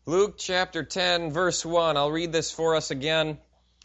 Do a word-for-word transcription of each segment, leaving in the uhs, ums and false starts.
Luke chapter ten, verse one. I'll read this for us again.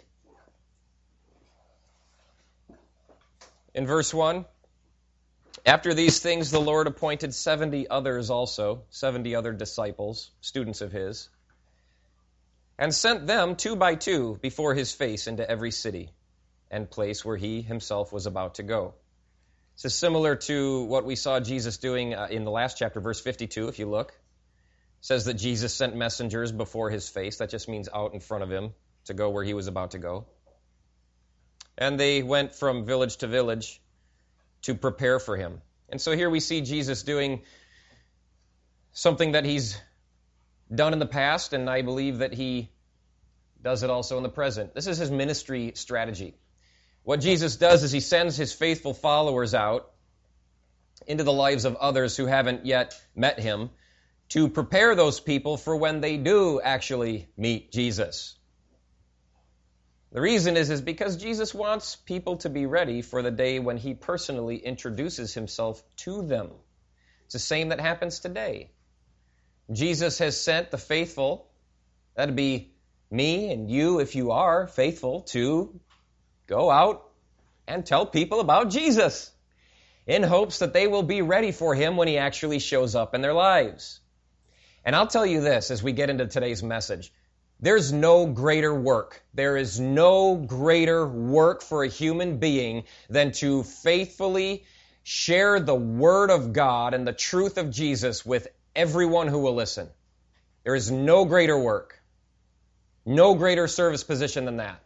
In verse one, after these things the Lord appointed seventy others also, seventy other disciples, students of his, and sent them two by two before his face into every city and place where he himself was about to go. This is similar to what we saw Jesus doing uh, in the last chapter, verse fifty-two, if you look. It says that Jesus sent messengers before his face. That just means out in front of him to go where he was about to go. And they went from village to village to prepare for him. And so here we see Jesus doing something that he's done in the past, and I believe that he does it also in the present. This is his ministry strategy. What Jesus does is he sends his faithful followers out into the lives of others who haven't yet met him to prepare those people for when they do actually meet Jesus. The reason is, is because Jesus wants people to be ready for the day when he personally introduces himself to them. It's the same that happens today. Jesus has sent the faithful, that'd be me and you if you are faithful, to go out and tell people about Jesus in hopes that they will be ready for him when he actually shows up in their lives. And I'll tell you this as we get into today's message. There's no greater work. There is no greater work for a human being than to faithfully share the Word of God and the truth of Jesus with everyone who will listen. There is no greater work, no greater service position than that.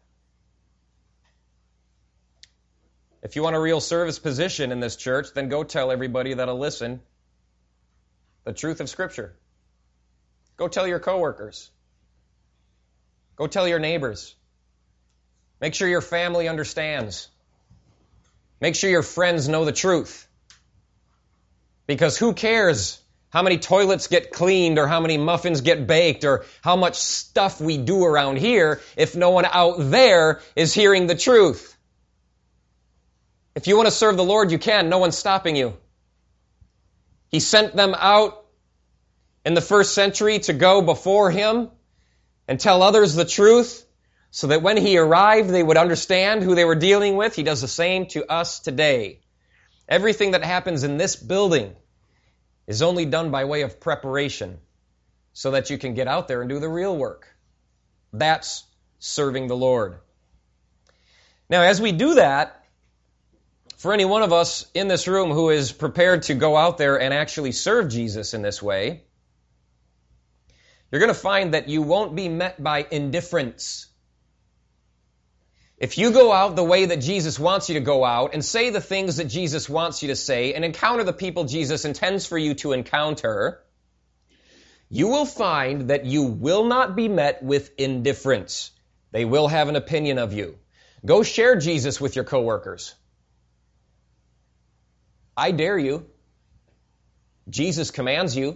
If you want a real service position in this church, then go tell everybody that'll listen the truth of Scripture. Go tell your coworkers. Go tell your neighbors. Make sure your family understands. Make sure your friends know the truth. Because who cares how many toilets get cleaned or how many muffins get baked or how much stuff we do around here if no one out there is hearing the truth? If you want to serve the Lord, you can. No one's stopping you. He sent them out in the first century to go before him and tell others the truth so that when he arrived, they would understand who they were dealing with. He does the same to us today. Everything that happens in this building is only done by way of preparation so that you can get out there and do the real work. That's serving the Lord. Now, as we do that, for any one of us in this room who is prepared to go out there and actually serve Jesus in this way, you're going to find that you won't be met by indifference. If you go out the way that Jesus wants you to go out and say the things that Jesus wants you to say and encounter the people Jesus intends for you to encounter, you will find that you will not be met with indifference. They will have an opinion of you. Go share Jesus with your coworkers. I dare you. Jesus commands you.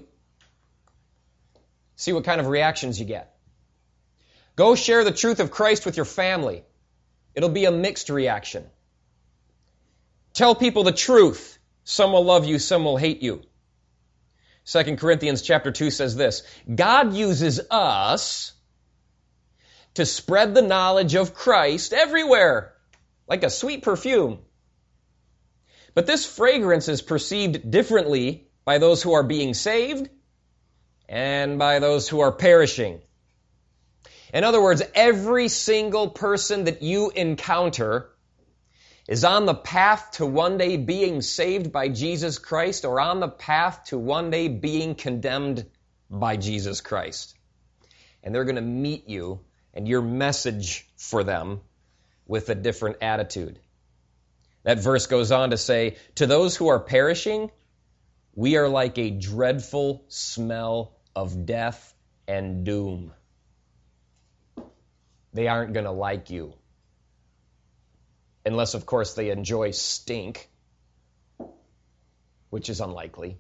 See what kind of reactions you get. Go share the truth of Christ with your family. It'll be a mixed reaction. Tell people the truth. Some will love you, some will hate you. Second Corinthians chapter two says this, God uses us to spread the knowledge of Christ everywhere, like a sweet perfume. But this fragrance is perceived differently by those who are being saved and by those who are perishing. In other words, every single person that you encounter is on the path to one day being saved by Jesus Christ or on the path to one day being condemned by Jesus Christ. And they're going to meet you and your message for them with a different attitude. That verse goes on to say, to those who are perishing, we are like a dreadful smell of death and doom. They aren't going to like you. Unless, of course, they enjoy stink, which is unlikely.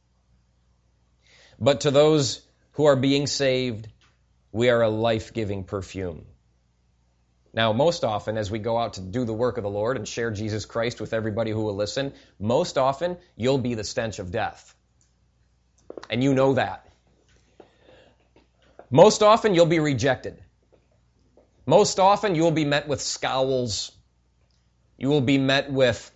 But to those who are being saved, we are a life-giving perfume. Now, most often, as we go out to do the work of the Lord and share Jesus Christ with everybody who will listen, most often, you'll be the stench of death. And you know that. Most often you'll be rejected. Most often you will be met with scowls. You will be met with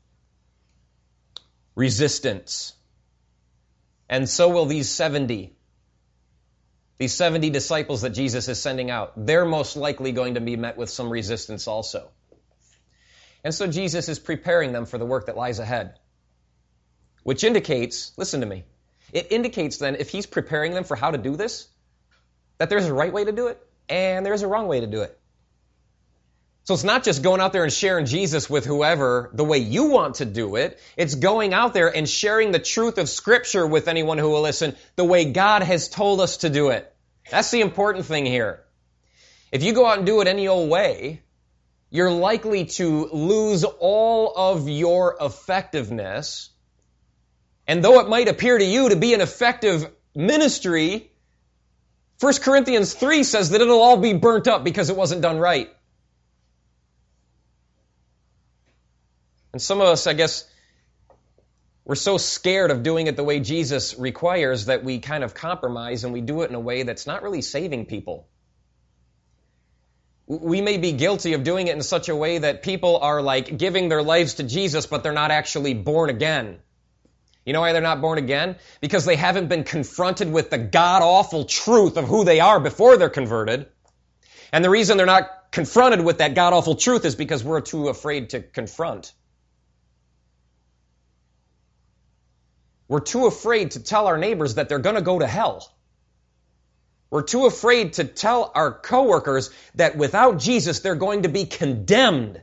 resistance. And so will these seventy. These seventy disciples that Jesus is sending out. They're most likely going to be met with some resistance also. And so Jesus is preparing them for the work that lies ahead. Which indicates, listen to me, it indicates then if he's preparing them for how to do this, that there's a right way to do it and there's a wrong way to do it. So it's not just going out there and sharing Jesus with whoever the way you want to do it. It's going out there and sharing the truth of Scripture with anyone who will listen the way God has told us to do it. That's the important thing here. If you go out and do it any old way, you're likely to lose all of your effectiveness. And though it might appear to you to be an effective ministry, First Corinthians three says that it'll all be burnt up because it wasn't done right. And some of us, I guess, we're so scared of doing it the way Jesus requires that we kind of compromise and we do it in a way that's not really saving people. We may be guilty of doing it in such a way that people are like giving their lives to Jesus, but they're not actually born again. You know why they're not born again? Because they haven't been confronted with the god-awful truth of who they are before they're converted. And the reason they're not confronted with that god-awful truth is because we're too afraid to confront. We're too afraid to tell our neighbors that they're going to go to hell. We're too afraid to tell our coworkers that without Jesus, they're going to be condemned.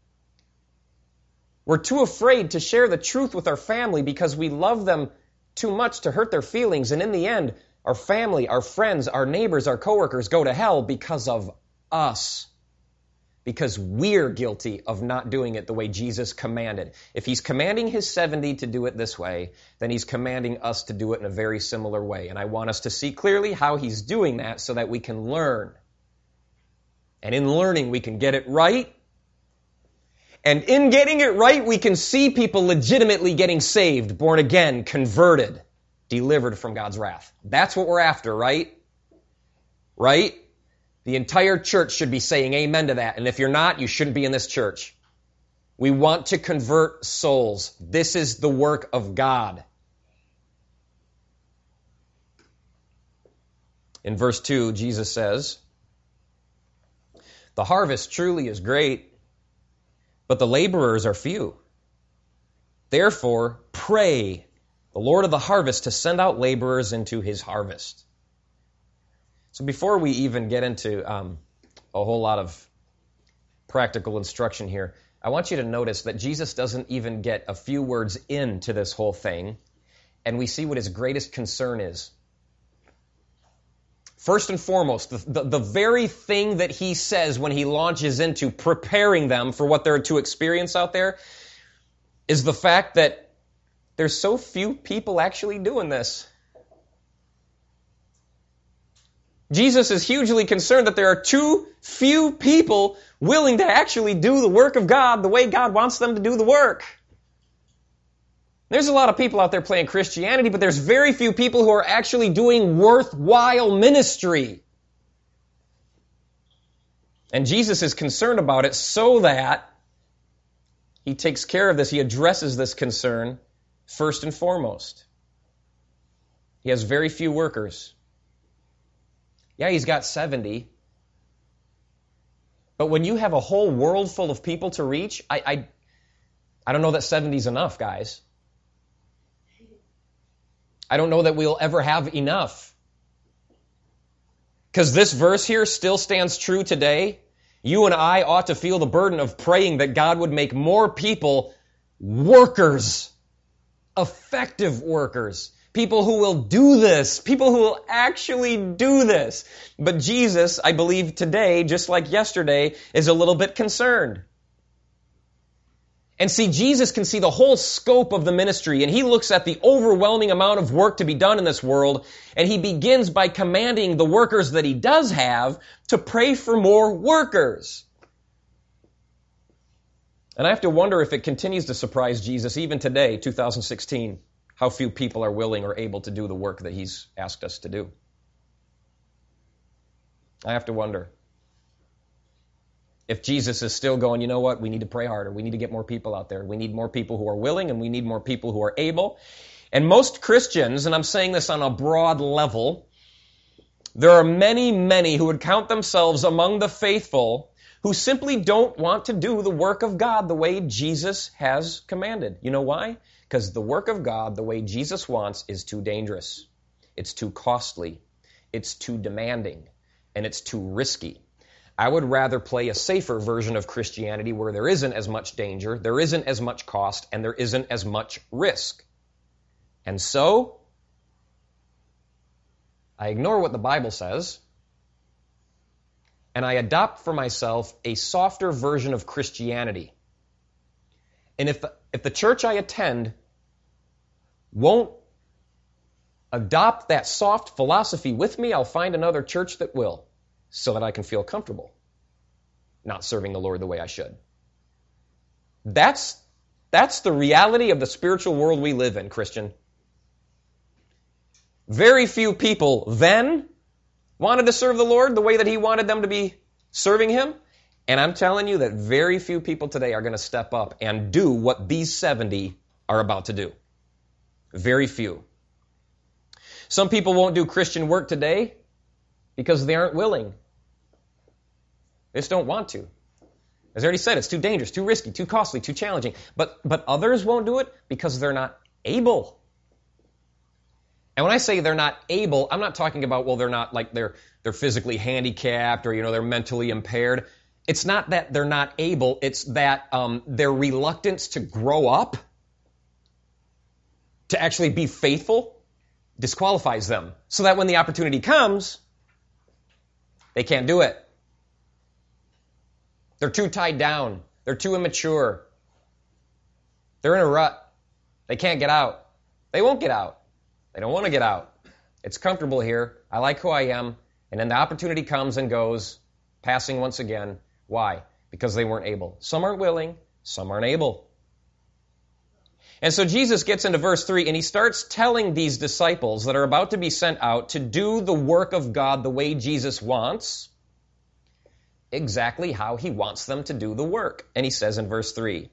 We're too afraid to share the truth with our family because we love them too much to hurt their feelings. And in the end, our family, our friends, our neighbors, our coworkers go to hell because of us. Because we're guilty of not doing it the way Jesus commanded. If he's commanding his seventy to do it this way, then he's commanding us to do it in a very similar way. And I want us to see clearly how he's doing that so that we can learn. And in learning, we can get it right. And in getting it right, we can see people legitimately getting saved, born again, converted, delivered from God's wrath. That's what we're after, right? Right? The entire church should be saying amen to that. And if you're not, you shouldn't be in this church. We want to convert souls. This is the work of God. In verse two, Jesus says, "The harvest truly is great, but the laborers are few. Therefore, pray the Lord of the harvest to send out laborers into his harvest." So before we even get into um, a whole lot of practical instruction here, I want you to notice that Jesus doesn't even get a few words into this whole thing, and we see what his greatest concern is. First and foremost, the, the, the very thing that he says when he launches into preparing them for what they're to experience out there is the fact that there's so few people actually doing this. Jesus is hugely concerned that there are too few people willing to actually do the work of God the way God wants them to do the work. There's a lot of people out there playing Christianity, but there's very few people who are actually doing worthwhile ministry. And Jesus is concerned about it so that he takes care of this. He addresses this concern first and foremost. He has very few workers. Yeah, he's got seventy. But when you have a whole world full of people to reach, I, I, I don't know that seventy is enough, guys. I don't know that we'll ever have enough. Because this verse here still stands true today. You and I ought to feel the burden of praying that God would make more people workers, effective workers. People who will do this. People who will actually do this. But Jesus, I believe today, just like yesterday, is a little bit concerned. And see, Jesus can see the whole scope of the ministry, and he looks at the overwhelming amount of work to be done in this world, and he begins by commanding the workers that he does have to pray for more workers. And I have to wonder if it continues to surprise Jesus even today, two thousand sixteen. How few people are willing or able to do the work that he's asked us to do. I have to wonder if Jesus is still going, you know what, we need to pray harder. We need to get more people out there. We need more people who are willing, and we need more people who are able. And most Christians, and I'm saying this on a broad level, there are many, many who would count themselves among the faithful who simply don't want to do the work of God the way Jesus has commanded. You know why? Because the work of God, the way Jesus wants, is too dangerous. It's too costly. It's too demanding. And it's too risky. I would rather play a safer version of Christianity where there isn't as much danger, there isn't as much cost, and there isn't as much risk. And so, I ignore what the Bible says, and I adopt for myself a softer version of Christianity. And if the, if the church I attend won't adopt that soft philosophy with me, I'll find another church that will, so that I can feel comfortable not serving the Lord the way I should. That's, that's the reality of the spiritual world we live in, Christian. Very few people then wanted to serve the Lord the way that He wanted them to be serving Him. And I'm telling you that very few people today are going to step up and do what these seventy are about to do. Very few. Some people won't do Christian work today because they aren't willing. They just don't want to. As I already said, it's too dangerous, too risky, too costly, too challenging. But, but others won't do it because they're not able. And when I say they're not able, I'm not talking about, well, they're not like they're they're physically handicapped or, you know, they're mentally impaired. It's not that they're not able. It's that um, their reluctance to grow up, to actually be faithful, disqualifies them. So that when the opportunity comes, they can't do it. They're too tied down. They're too immature. They're in a rut. They can't get out. They won't get out. They don't want to get out. It's comfortable here. I like who I am. And then the opportunity comes and goes, passing once again. Why? Because they weren't able. Some aren't willing. Some aren't able. And so Jesus gets into verse three, and He starts telling these disciples that are about to be sent out to do the work of God the way Jesus wants, exactly how He wants them to do the work. And He says in verse three,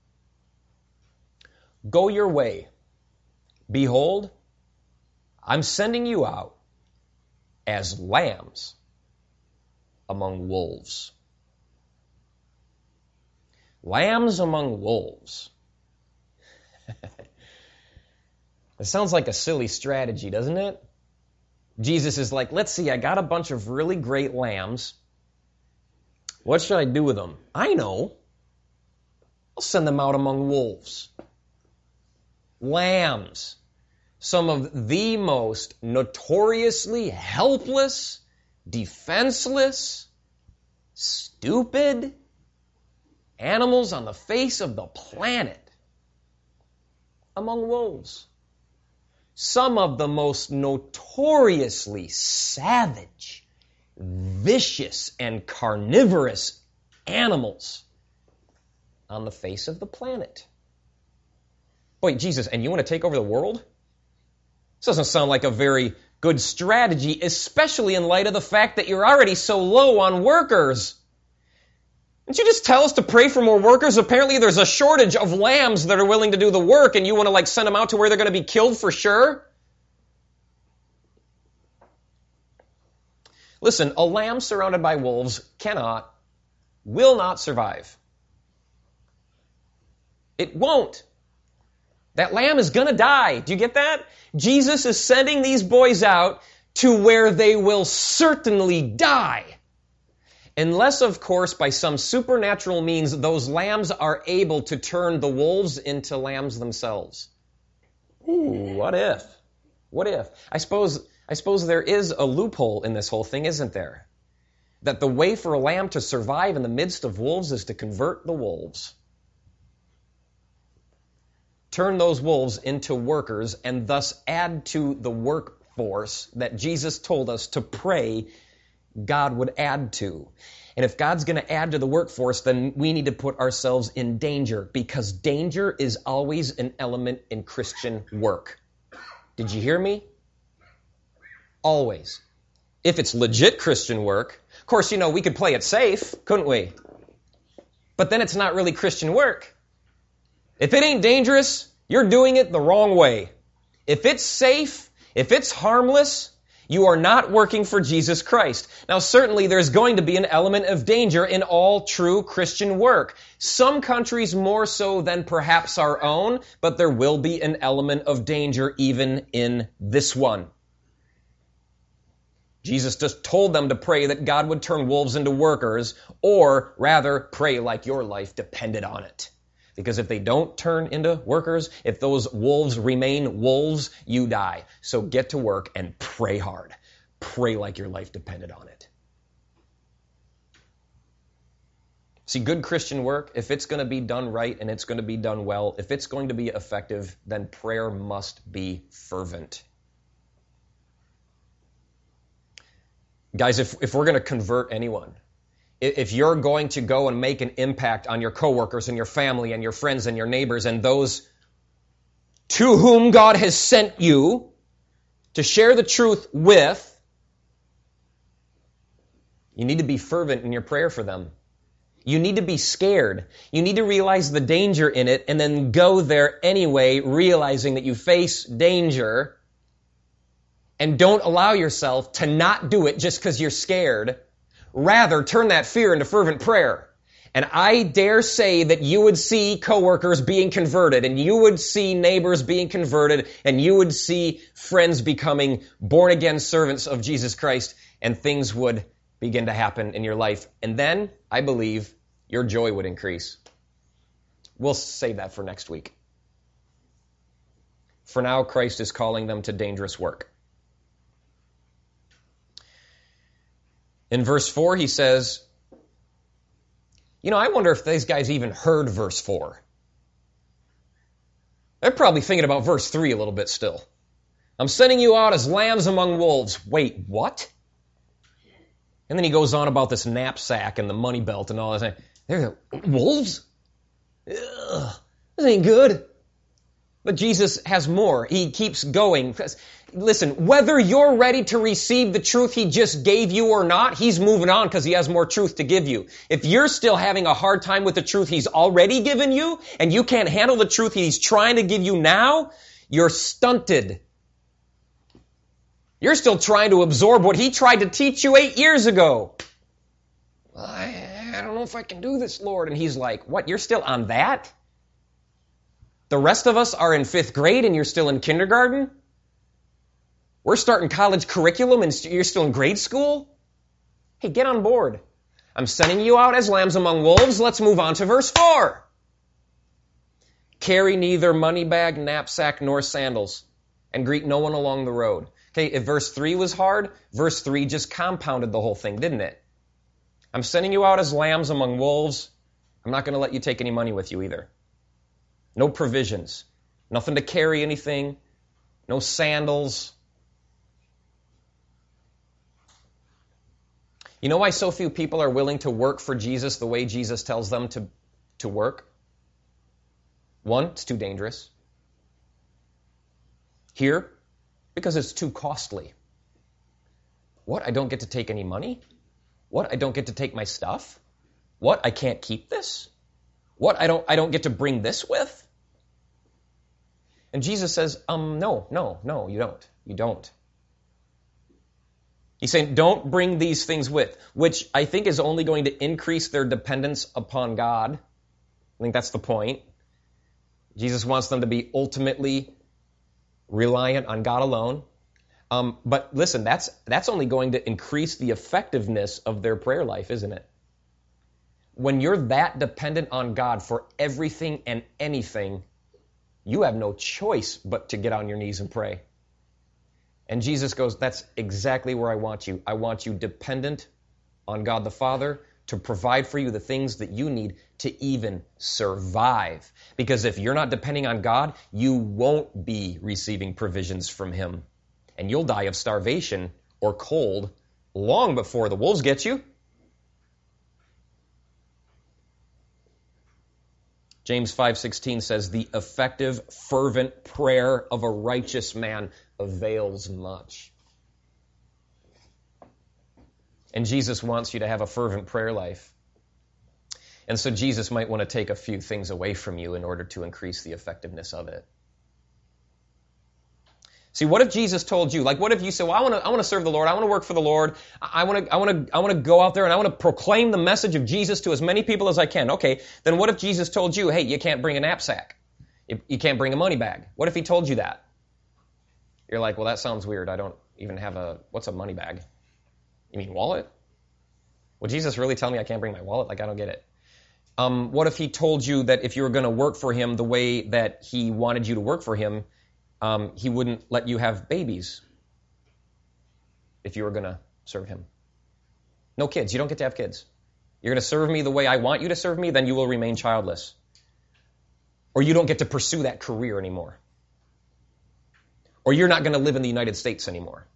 "Go your way. Behold, I'm sending you out as lambs among wolves." Lambs among wolves. It sounds like a silly strategy, doesn't it? Jesus is like, let's see, I got a bunch of really great lambs. What should I do with them? I know. I'll send them out among wolves. Lambs. Some of the most notoriously helpless, defenseless, stupid animals on the face of the planet. Among wolves. Some of the most notoriously savage, vicious, and carnivorous animals on the face of the planet. Boy, Jesus, and you want to take over the world? This doesn't sound like a very good strategy, especially in light of the fact that you're already so low on workers. Didn't you just tell us to pray for more workers? Apparently there's a shortage of lambs that are willing to do the work, and you want to like send them out to where they're going to be killed for sure? Listen, a lamb surrounded by wolves cannot, will not survive. It won't. That lamb is going to die. Do you get that? Jesus is sending these boys out to where they will certainly die. Unless, of course, by some supernatural means, those lambs are able to turn the wolves into lambs themselves. Ooh, what if? What if? I suppose, I suppose there is a loophole in this whole thing, isn't there? That the way for a lamb to survive in the midst of wolves is to convert the wolves. Turn those wolves into workers and thus add to the workforce that Jesus told us to pray God would add to. And if God's going to add to the workforce, then we need to put ourselves in danger, because danger is always an element in Christian work. Did you hear me? Always. if it's legit Christian work. Of course, you know, we could play it safe, couldn't we? But then it's not really Christian work. If it ain't dangerous, you're doing it the wrong way. If it's safe, if it's harmless, you are not working for Jesus Christ. Now, certainly there's going to be an element of danger in all true Christian work. Some countries more so than perhaps our own, but there will be an element of danger even in this one. Jesus just told them to pray that God would turn wolves into workers, or rather, pray like your life depended on it. Because if they don't turn into workers, if those wolves remain wolves, you die. So get to work and pray hard. Pray like your life depended on it. See, good Christian work, if it's going to be done right and it's going to be done well, if it's going to be effective, then prayer must be fervent. Guys, if, if we're going to convert anyone, if you're going to go and make an impact on your coworkers and your family and your friends and your neighbors and those to whom God has sent you to share the truth with, you need to be fervent in your prayer for them. You need to be scared. You need to realize the danger in it and then go there anyway, realizing that you face danger, and don't allow yourself to not do it just because you're scared. Rather, turn that fear into fervent prayer. And I dare say that you would see coworkers being converted, and you would see neighbors being converted, and you would see friends becoming born-again servants of Jesus Christ, and things would begin to happen in your life. And then, I believe, your joy would increase. We'll save that for next week. For now, Christ is calling them to dangerous work. In verse four, he says, you know, I wonder if these guys even heard verse four. They're probably thinking about verse three a little bit still. I'm sending you out as lambs among wolves. Wait, what? And then he goes on about this knapsack and the money belt and all that. They're wolves? Ugh, this ain't good. But Jesus has more. He keeps going. Listen, whether you're ready to receive the truth he just gave you or not, he's moving on because he has more truth to give you. If you're still having a hard time with the truth he's already given you, and you can't handle the truth he's trying to give you now, you're stunted. You're still trying to absorb what he tried to teach you eight years ago. I, I don't know if I can do this, Lord. And he's like, what, you're still on that? The rest of us are in fifth grade and you're still in kindergarten? We're starting college curriculum and you're still in grade school? Hey, get on board. I'm sending you out as lambs among wolves. Let's move on to verse four. Carry neither money bag, knapsack, nor sandals, and greet no one along the road. Okay, if verse three was hard, verse three just compounded the whole thing, didn't it? I'm sending you out as lambs among wolves. I'm not going to let you take any money with you either. No provisions. Nothing to carry anything. No sandals. You know why so few people are willing to work for Jesus the way Jesus tells them to, to work? One, it's too dangerous. Here, because it's too costly. What, I don't get to take any money? What, I don't get to take my stuff? What, I can't keep this? What, I don't I don't get to bring this with? And Jesus says, um, no, no, no, you don't. You don't. He's saying, don't bring these things with, which I think is only going to increase their dependence upon God. I think that's the point. Jesus wants them to be ultimately reliant on God alone. Um, but listen, that's that's only going to increase the effectiveness of their prayer life, isn't it? When you're that dependent on God for everything and anything, you have no choice but to get on your knees and pray. And Jesus goes, that's exactly where I want you. I want you dependent on God the Father to provide for you the things that you need to even survive. Because if you're not depending on God, you won't be receiving provisions from Him. And you'll die of starvation or cold long before the wolves get you. James five sixteen says, the effective, fervent prayer of a righteous man avails much. And Jesus wants you to have a fervent prayer life. And so Jesus might want to take a few things away from you in order to increase the effectiveness of it. See, what if Jesus told you, like what if you said, well, I want to I want to serve the Lord, I want to work for the Lord, I want to I want to I want to go out there and I want to proclaim the message of Jesus to as many people as I can. Okay, then what if Jesus told you, hey, you can't bring a knapsack. You, you can't bring a money bag. What if he told you that? You're like, well, that sounds weird. I don't even have a, what's a money bag? You mean wallet? Would Jesus really tell me I can't bring my wallet? Like, I don't get it. Um, what if he told you that if you were going to work for him the way that he wanted you to work for him, um, he wouldn't let you have babies if you were going to serve him? No kids. You don't get to have kids. You're going to serve me the way I want you to serve me, then you will remain childless. Or you don't get to pursue that career anymore. Or you're not going to live in the United States anymore.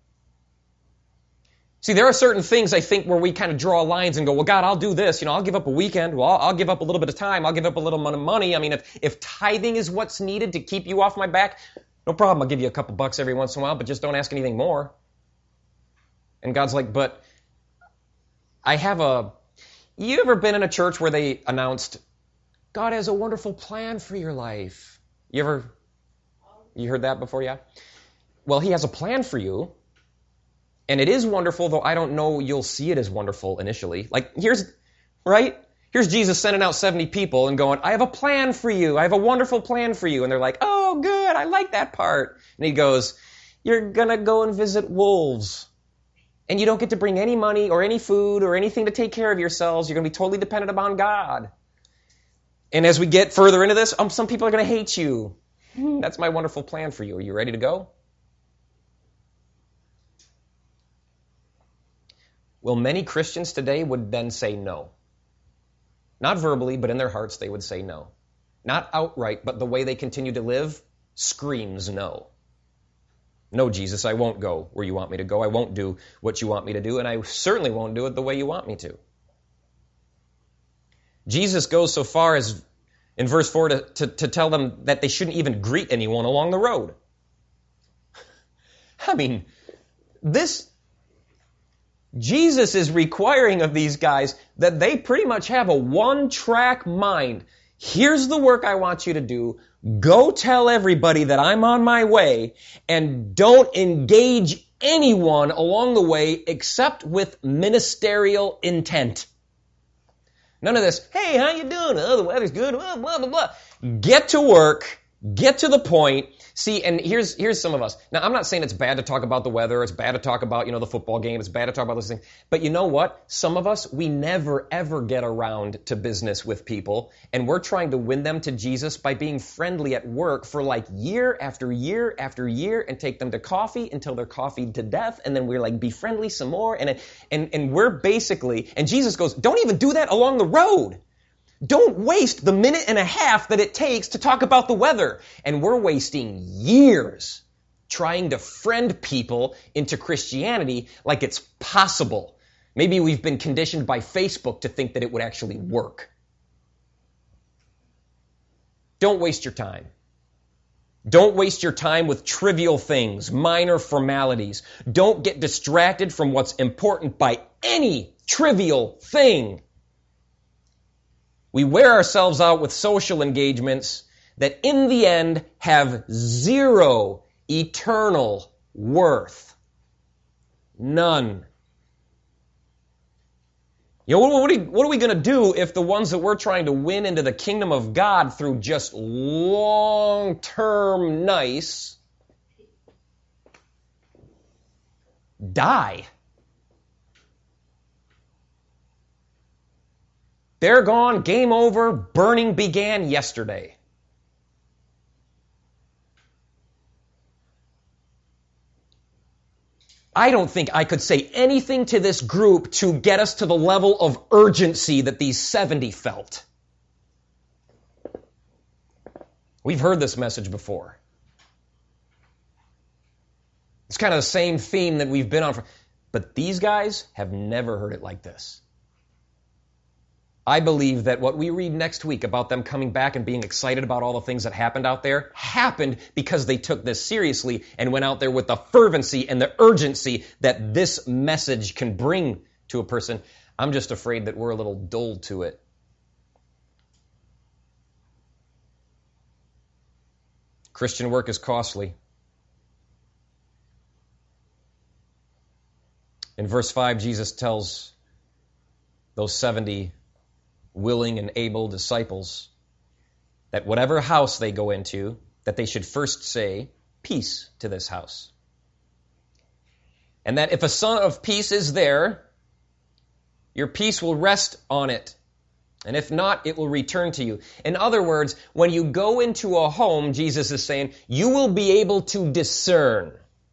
See, there are certain things, I think, where we kind of draw lines and go, well, God, I'll do this. You know, I'll give up a weekend. Well, I'll, I'll give up a little bit of time. I'll give up a little bit of money. I mean, if, if tithing is what's needed to keep you off my back, no problem. I'll give you a couple bucks every once in a while, but just don't ask anything more. And God's like, but I have a... You ever been in a church where they announced, God has a wonderful plan for your life? You ever... You heard that before, yeah? Well, he has a plan for you, and it is wonderful, though I don't know you'll see it as wonderful initially. Like, here's, right? Here's Jesus sending out seventy people and going, I have a plan for you. I have a wonderful plan for you. And they're like, oh, good, I like that part. And he goes, you're going to go and visit wolves, and you don't get to bring any money or any food or anything to take care of yourselves. You're going to be totally dependent upon God. And as we get further into this, um, some people are going to hate you. That's my wonderful plan for you. Are you ready to go? Well, many Christians today would then say no. Not verbally, but in their hearts they would say no. Not outright, but the way they continue to live screams no. No, Jesus, I won't go where you want me to go. I won't do what you want me to do, and I certainly won't do it the way you want me to. Jesus goes so far as in verse four, to, to, to tell them that they shouldn't even greet anyone along the road. I mean, this, Jesus is requiring of these guys that they pretty much have a one-track mind. Here's the work I want you to do. Go tell everybody that I'm on my way, and don't engage anyone along the way except with ministerial intent. None of this, hey, how you doing? Oh, the weather's good, blah, blah, blah, blah. Get to work, get to the point. See, and here's here's some of us. Now, I'm not saying it's bad to talk about the weather, it's bad to talk about, you know, the football game, it's bad to talk about those things. But you know what? Some of us, we never, ever get around to business with people, and we're trying to win them to Jesus by being friendly at work for like year after year after year, and take them to coffee until they're coffeeed to death, and then we're like, be friendly some more, and and and we're basically, and Jesus goes, don't even do that along the road. Don't waste the minute and a half that it takes to talk about the weather. And we're wasting years trying to friend people into Christianity like it's possible. Maybe we've been conditioned by Facebook to think that it would actually work. Don't waste your time. Don't waste your time with trivial things, minor formalities. Don't get distracted from what's important by any trivial thing. We wear ourselves out with social engagements that in the end have zero eternal worth. None. You know, what are we, what are we going to do if the ones that we're trying to win into the kingdom of God through just long-term nice die? They're gone, game over, burning began yesterday. I don't think I could say anything to this group to get us to the level of urgency that these seventy felt. We've heard this message before. It's kind of the same theme that we've been on for, but these guys have never heard it like this. I believe that what we read next week about them coming back and being excited about all the things that happened out there happened because they took this seriously and went out there with the fervency and the urgency that this message can bring to a person, I'm just afraid that we're a little dull to it. Christian work is costly. In verse five, Jesus tells those seventy willing and able disciples that whatever house they go into, that they should first say, peace to this house. And that if a son of peace is there, your peace will rest on it. And if not, it will return to you. In other words, when you go into a home, Jesus is saying, you will be able to discern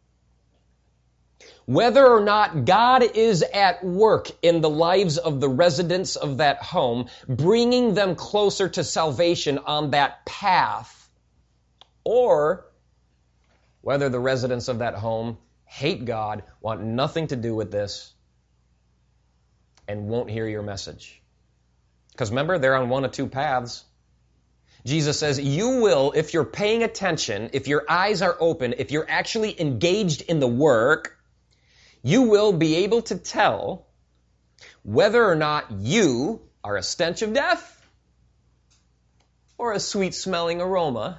whether or not God is at work in the lives of the residents of that home, bringing them closer to salvation on that path, or whether the residents of that home hate God, want nothing to do with this, and won't hear your message. Because remember, they're on one of two paths. Jesus says, you will, if you're paying attention, if your eyes are open, if you're actually engaged in the work, you will be able to tell whether or not you are a stench of death or a sweet-smelling aroma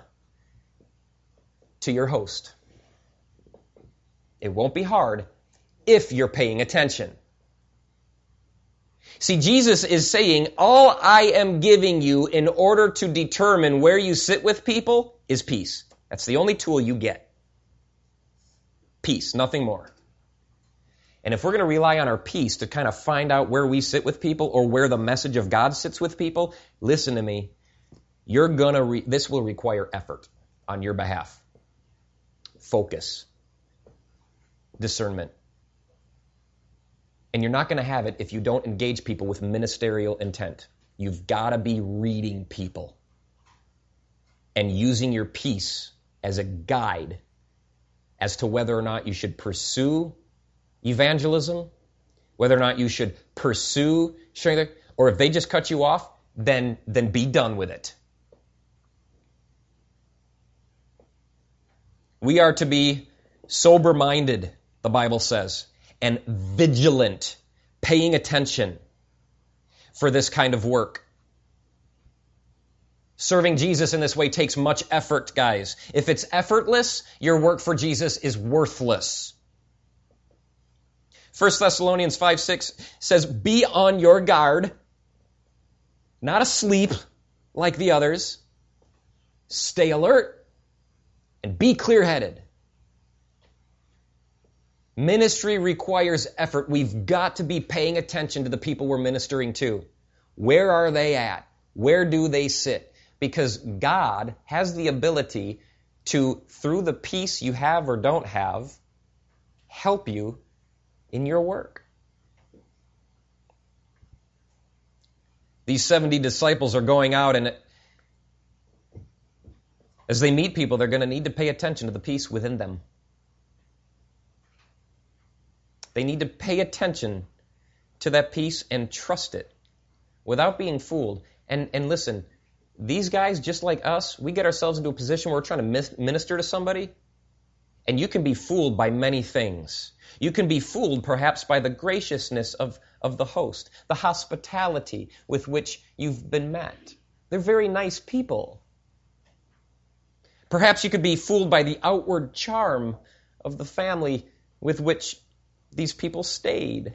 to your host. It won't be hard if you're paying attention. See, Jesus is saying, all I am giving you in order to determine where you sit with people is peace. That's the only tool you get. Peace, nothing more. And if we're going to rely on our peace to kind of find out where we sit with people or where the message of God sits with people, listen to me. You're going to, re- this will require effort on your behalf. Focus. Discernment. And you're not going to have it if you don't engage people with ministerial intent. You've got to be reading people and using your peace as a guide as to whether or not you should pursue evangelism, whether or not you should pursue sharing their, or if they just cut you off, then, then be done with it. We are to be sober-minded, the Bible says, and vigilant, paying attention for this kind of work. Serving Jesus in this way takes much effort, guys. If it's effortless, your work for Jesus is worthless. First Thessalonians five six says, be on your guard, not asleep like the others. Stay alert and be clear-headed. Ministry requires effort. We've got to be paying attention to the people we're ministering to. Where are they at? Where do they sit? Because God has the ability to, through the peace you have or don't have, help you in your work. These seventy disciples are going out, and as they meet people, they're going to need to pay attention to the peace within them. They need to pay attention to that peace and trust it without being fooled. And, and listen, these guys, just like us, we get ourselves into a position where we're trying to minister to somebody, and you can be fooled by many things. You can be fooled perhaps by the graciousness of, of the host, the hospitality with which you've been met. They're very nice people. Perhaps you could be fooled by the outward charm of the family with which these people stayed.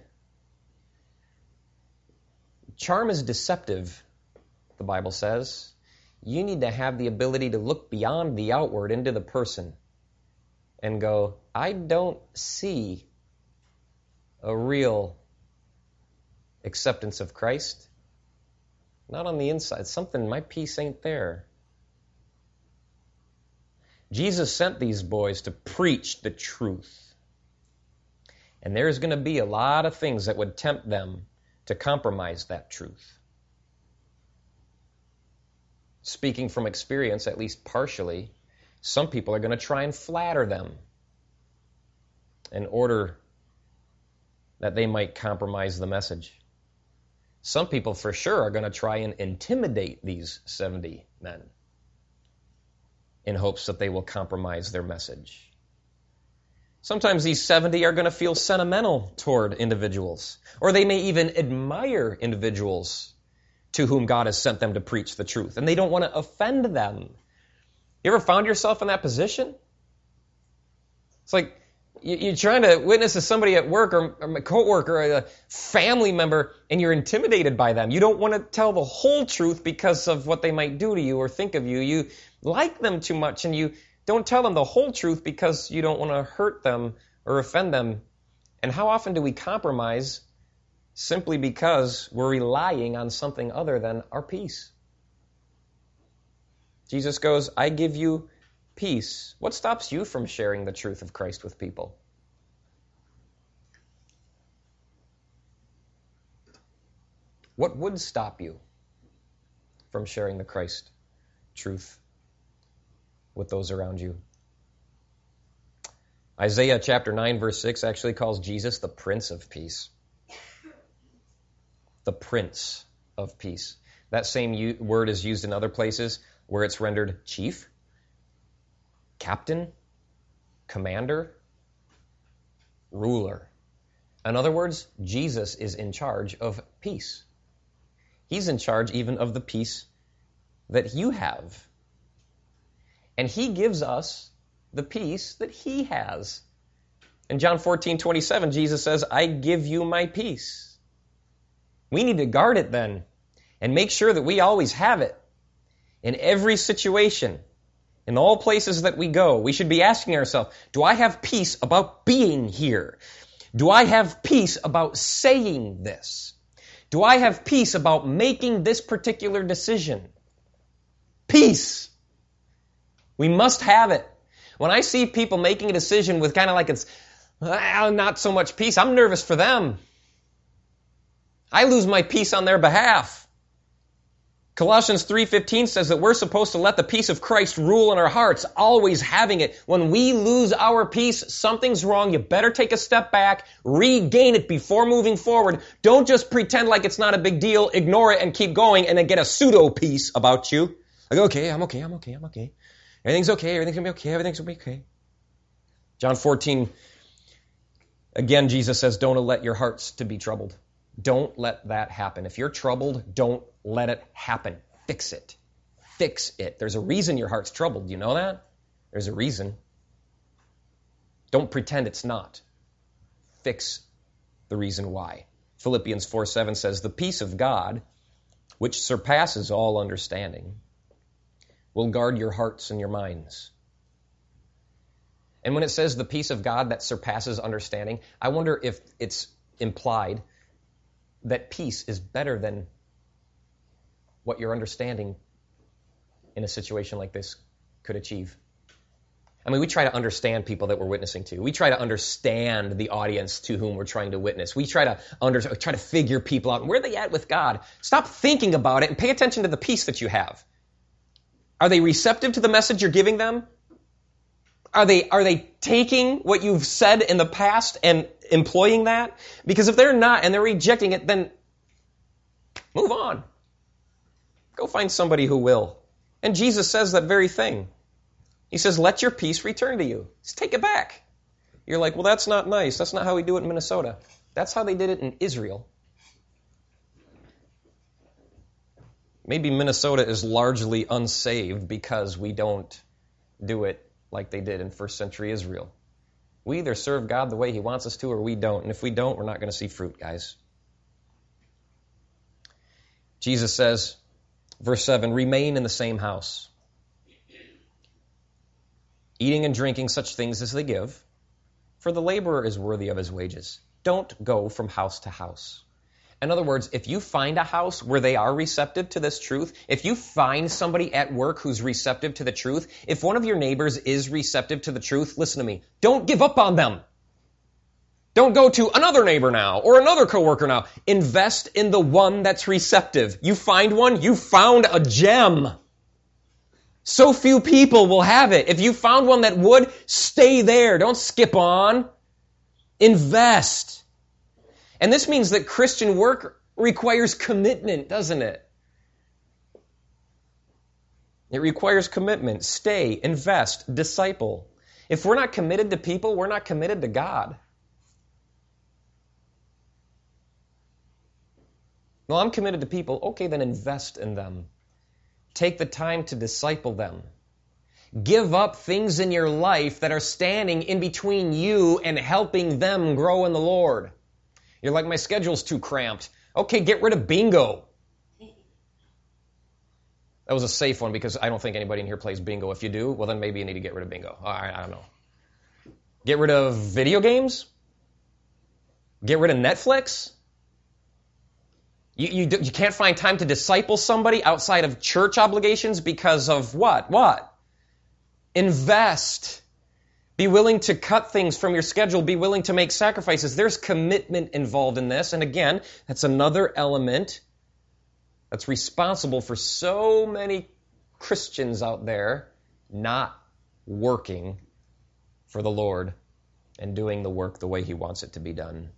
Charm is deceptive, the Bible says. You need to have the ability to look beyond the outward into the person and go, I don't see a real acceptance of Christ. Not on the inside. Something, my peace ain't there. Jesus sent these boys to preach the truth. And there's going to be a lot of things that would tempt them to compromise that truth. Speaking from experience, at least partially, some people are going to try and flatter them in order that they might compromise the message. Some people for sure are going to try and intimidate these seventy men in hopes that they will compromise their message. Sometimes these seventy are going to feel sentimental toward individuals, or they may even admire individuals to whom God has sent them to preach the truth, and they don't want to offend them. You ever found yourself in that position? It's like you're trying to witness to somebody at work or a coworker or a family member, and you're intimidated by them. You don't want to tell the whole truth because of what they might do to you or think of you. You like them too much, and you don't tell them the whole truth because you don't want to hurt them or offend them. And how often do we compromise simply because we're relying on something other than our peace? Jesus goes, I give you peace. What stops you from sharing the truth of Christ with people? What would stop you from sharing the Christ truth with those around you? Isaiah chapter nine verse six actually calls Jesus the Prince of Peace. The Prince of Peace. That same u- word is used in other places where it's rendered chief, captain, commander, ruler. In other words, Jesus is in charge of peace. He's in charge even of the peace that you have. And he gives us the peace that he has. In John fourteen twenty-seven, Jesus says, I give you my peace. We need to guard it then and make sure that we always have it in every situation. In all places that we go, we should be asking ourselves, do I have peace about being here? Do I have peace about saying this? Do I have peace about making this particular decision? Peace. We must have it. When I see people making a decision with kind of like it's well, not so much peace, I'm nervous for them. I lose my peace on their behalf. Colossians three fifteen says that we're supposed to let the peace of Christ rule in our hearts, always having it. When we lose our peace, something's wrong. You better take a step back, regain it before moving forward. Don't just pretend like it's not a big deal, ignore it and keep going and then get a pseudo peace about you. Like, okay, I'm okay, I'm okay, I'm okay. Everything's okay, everything's going to be okay, everything's going to be okay. John fourteen, again, Jesus says, don't let your hearts to be troubled. Don't let that happen. If you're troubled, don't let it happen. Fix it. Fix it. There's a reason your heart's troubled. You know that? There's a reason. Don't pretend it's not. Fix the reason why. Philippians four seven says, the peace of God, which surpasses all understanding, will guard your hearts and your minds. And when it says the peace of God that surpasses understanding, I wonder if it's implied that peace is better than what your understanding in a situation like this could achieve. I mean, we try to understand people that we're witnessing to. We try to understand the audience to whom we're trying to witness. We try to under, try to figure people out. Where are they at with God? Stop thinking about it and pay attention to the peace that you have. Are they receptive to the message you're giving them? Are they, are they taking what you've said in the past and employing that? Because if they're not and they're rejecting it, then move on. Go find somebody who will. And Jesus says that very thing. He says, let your peace return to you. Just take it back. You're like, well, that's not nice. That's not how we do it in Minnesota. That's how they did it in Israel. Maybe Minnesota is largely unsaved because we don't do it like they did in first century Israel. We either serve God the way he wants us to or we don't. And if we don't, we're not going to see fruit, guys. Jesus says, verse seven, remain in the same house, eating and drinking such things as they give, for the laborer is worthy of his wages. Don't go from house to house. In other words, if you find a house where they are receptive to this truth, if you find somebody at work who's receptive to the truth, if one of your neighbors is receptive to the truth, listen to me, don't give up on them. Don't go to another neighbor now or another coworker now. Invest in the one that's receptive. You find one, you found a gem. So few people will have it. If you found one that would, stay there. Don't skip on. Invest. And this means that Christian work requires commitment, doesn't it? It requires commitment. Stay, invest, disciple. If we're not committed to people, we're not committed to God. Well, I'm committed to people. Okay, then invest in them. Take the time to disciple them. Give up things in your life that are standing in between you and helping them grow in the Lord. You're like, my schedule's too cramped. Okay, get rid of bingo. That was a safe one because I don't think anybody in here plays bingo. If you do, well, then maybe you need to get rid of bingo. All right, I don't know. Get rid of video games? Get rid of Netflix? You, you, you can't find time to disciple somebody outside of church obligations because of what? What? Invest. Be willing to cut things from your schedule. Be willing to make sacrifices. There's commitment involved in this. And again, that's another element that's responsible for so many Christians out there not working for the Lord and doing the work the way He wants it to be done.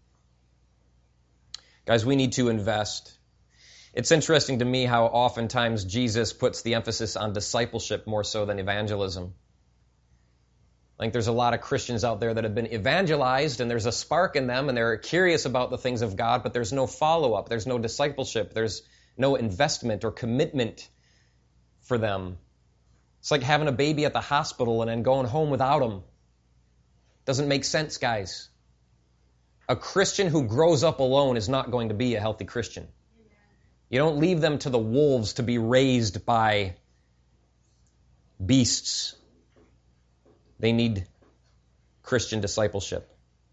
Guys, we need to invest. It's interesting to me how oftentimes Jesus puts the emphasis on discipleship more so than evangelism. I think there's a lot of Christians out there that have been evangelized and there's a spark in them and they're curious about the things of God, but there's no follow-up, there's no discipleship, there's no investment or commitment for them. It's like having a baby at the hospital and then going home without them. Doesn't make sense, guys. A Christian who grows up alone is not going to be a healthy Christian. You don't leave them to the wolves to be raised by beasts. They need Christian discipleship.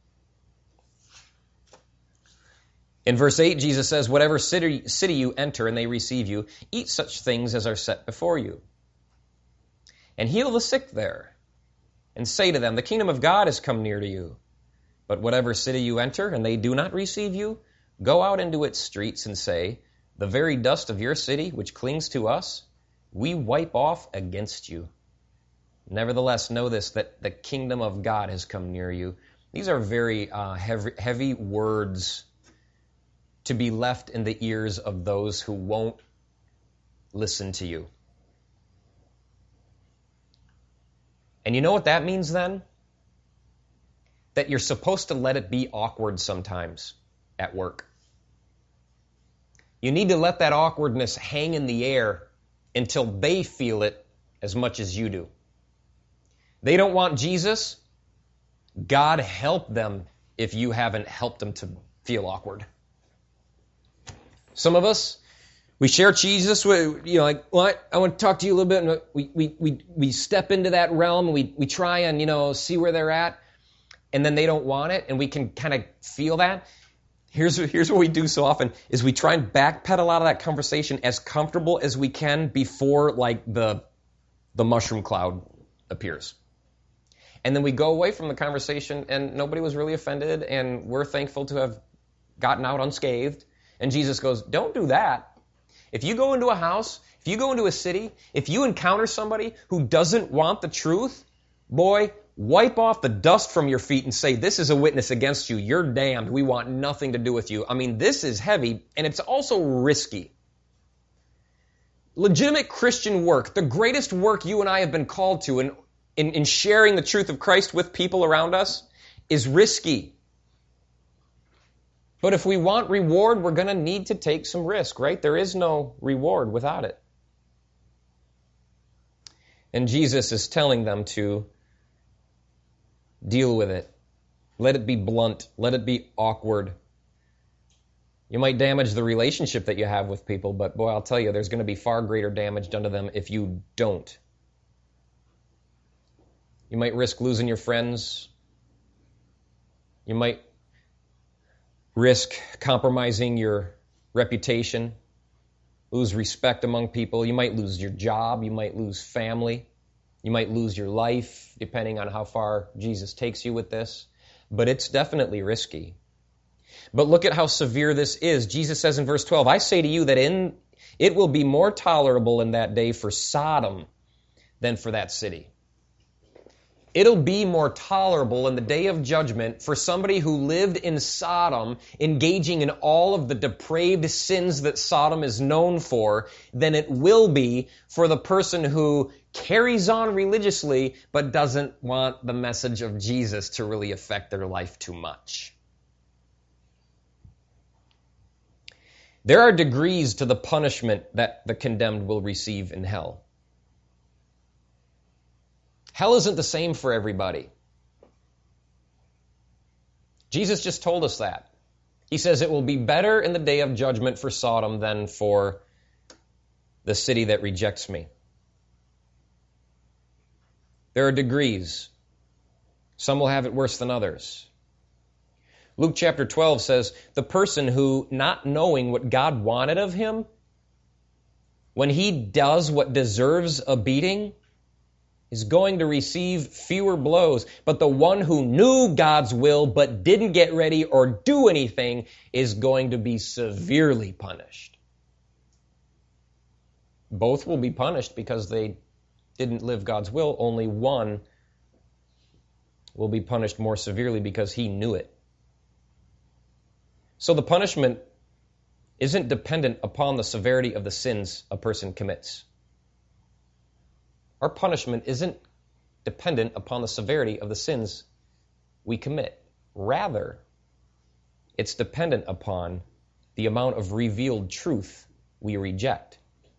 In verse eight, Jesus says, whatever city, city you enter and they receive you, eat such things as are set before you. And heal the sick there, and say to them, the kingdom of God has come near to you. But whatever city you enter and they do not receive you, go out into its streets and say, the very dust of your city, which clings to us, we wipe off against you. Nevertheless, know this, that the kingdom of God has come near you. These are very uh, heavy, heavy words to be left in the ears of those who won't listen to you. And you know what that means then? That you're supposed to let it be awkward sometimes at work. You need to let that awkwardness hang in the air until they feel it as much as you do. They don't want Jesus. God help them if you haven't helped them to feel awkward. Some of us, we share Jesus, we, you know, like, well, I, I want to talk to you a little bit, and we, we, we, we step into that realm, and we, we try and, you know, see where they're at, and then they don't want it, and we can kind of feel that. Here's, here's what we do so often, is we try and backpedal out of that conversation as comfortable as we can before, like, the, the mushroom cloud appears. And then we go away from the conversation, and nobody was really offended, and we're thankful to have gotten out unscathed. And Jesus goes, don't do that. If you go into a house, if you go into a city, if you encounter somebody who doesn't want the truth, boy, wipe off the dust from your feet and say, this is a witness against you. You're damned. We want nothing to do with you. I mean, this is heavy, and it's also risky. Legitimate Christian work, the greatest work you and I have been called to in, in, in sharing the truth of Christ with people around us, is risky. But if we want reward, we're going to need to take some risk, right? There is no reward without it. And Jesus is telling them to deal with it. Let it be blunt. Let it be awkward. You might damage the relationship that you have with people, but boy, I'll tell you, there's going to be far greater damage done to them if you don't. You might risk losing your friends. You might risk compromising your reputation, lose respect among people. You might lose your job. You might lose family. You might lose your life, depending on how far Jesus takes you with this. But it's definitely risky. But look at how severe this is. Jesus says in verse twelve, I say to you that in it will be more tolerable in that day for Sodom than for that city. It'll be more tolerable in the day of judgment for somebody who lived in Sodom, engaging in all of the depraved sins that Sodom is known for, than it will be for the person who carries on religiously, but doesn't want the message of Jesus to really affect their life too much. There are degrees to the punishment that the condemned will receive in hell. Hell isn't the same for everybody. Jesus just told us that. He says it will be better in the day of judgment for Sodom than for the city that rejects me. There are degrees. Some will have it worse than others. Luke chapter twelve says, the person who, not knowing what God wanted of him, when he does what deserves a beating, is going to receive fewer blows. But the one who knew God's will but didn't get ready or do anything is going to be severely punished. Both will be punished because they didn't live God's will. Only one will be punished more severely because he knew it. So the punishment isn't dependent upon the severity of the sins a person commits. Our punishment isn't dependent upon the severity of the sins we commit. Rather, it's dependent upon the amount of revealed truth we reject.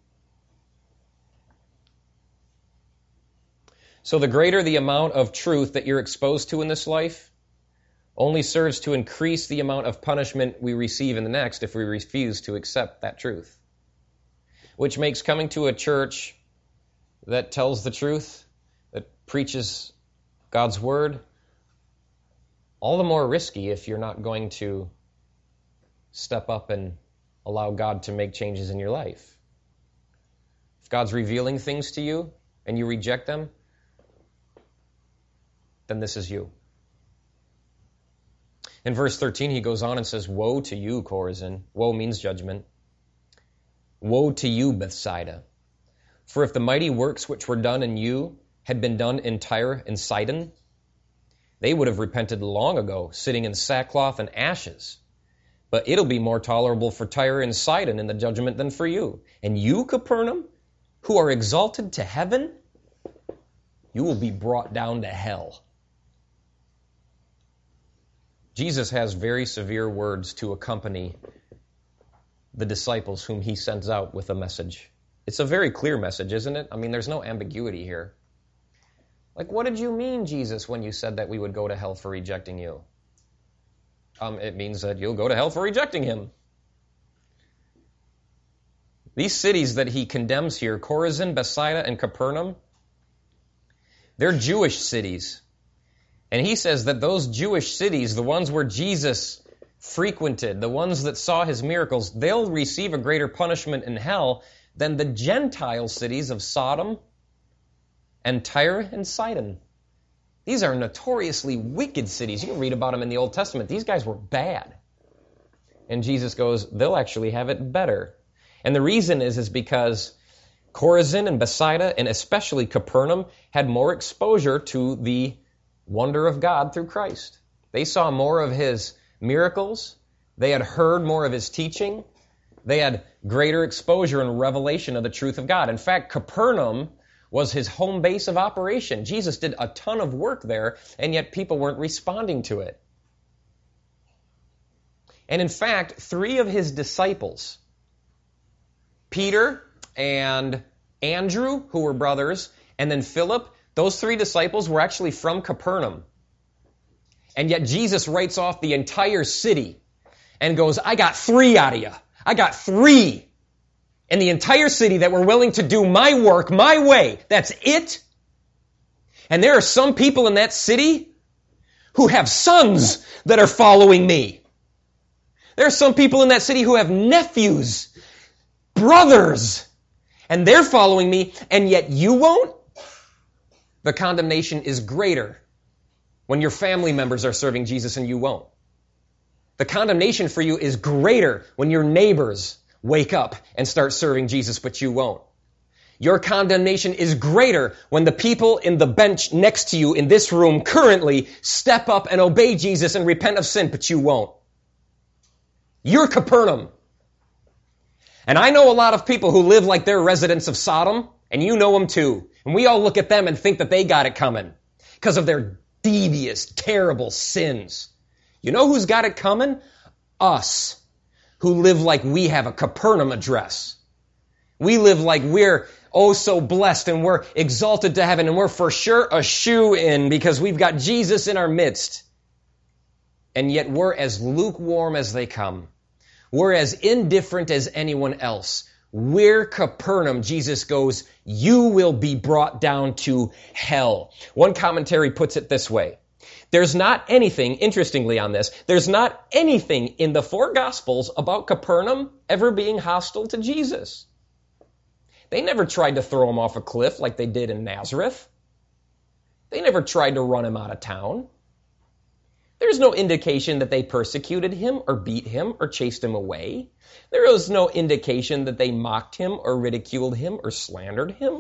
So the greater the amount of truth that you're exposed to in this life only serves to increase the amount of punishment we receive in the next if we refuse to accept that truth. Which makes coming to a church that tells the truth, that preaches God's word, all the more risky if you're not going to step up and allow God to make changes in your life. If God's revealing things to you and you reject them, then this is you. In verse thirteen, he goes on and says, woe to you, Chorazin. Woe means judgment. Woe to you, Bethsaida. For if the mighty works which were done in you had been done in Tyre and Sidon, they would have repented long ago, sitting in sackcloth and ashes. But it'll be more tolerable for Tyre and Sidon in the judgment than for you. And you, Capernaum, who are exalted to heaven, you will be brought down to hell. Jesus has very severe words to accompany the disciples whom he sends out with a message. It's a very clear message, isn't it? I mean, there's no ambiguity here. Like, what did you mean, Jesus, when you said that we would go to hell for rejecting you? Um, it means that you'll go to hell for rejecting him. These cities that he condemns here, Chorazin, Bethsaida, and Capernaum, they're Jewish cities. And he says that those Jewish cities, the ones where Jesus frequented, the ones that saw his miracles, they'll receive a greater punishment in hell than the Gentile cities of Sodom and Tyre and Sidon. These are notoriously wicked cities. You can read about them in the Old Testament. These guys were bad. And Jesus goes, they'll actually have it better. And the reason is, is because Chorazin and Bethsaida, and especially Capernaum, had more exposure to the wonder of God through Christ. They saw more of his miracles. They had heard more of his teaching. They had greater exposure and revelation of the truth of God. In fact, Capernaum was his home base of operation. Jesus did a ton of work there, and yet people weren't responding to it. And in fact, three of his disciples, Peter and Andrew, who were brothers, and then Philip, those three disciples were actually from Capernaum. And yet Jesus writes off the entire city and goes, I got three out of you. I got three in the entire city that were willing to do my work my way. That's it. And there are some people in that city who have sons that are following me. There are some people in that city who have nephews, brothers, and they're following me, and yet you won't? The condemnation is greater when your family members are serving Jesus and you won't. The condemnation for you is greater when your neighbors wake up and start serving Jesus, but you won't. Your condemnation is greater when the people in the bench next to you in this room currently step up and obey Jesus and repent of sin, but you won't. You're Capernaum. And I know a lot of people who live like they're residents of Sodom, And you know them too. And we all look at them and think that they got it coming because of their devious, terrible sins. You know who's got it coming? Us, who live like we have a Capernaum address. We live like we're oh so blessed and we're exalted to heaven and we're for sure a shoe-in because we've got Jesus in our midst. And yet we're as lukewarm as they come. We're as indifferent as anyone else. We're Capernaum. Jesus goes, you will be brought down to hell. One commentary puts it this way. There's not anything, interestingly on this, there's not anything in the four Gospels about Capernaum ever being hostile to Jesus. They never tried to throw him off a cliff like they did in Nazareth. They never tried to run him out of town. There's no indication that they persecuted him or beat him or chased him away. There is no indication that they mocked him or ridiculed him or slandered him.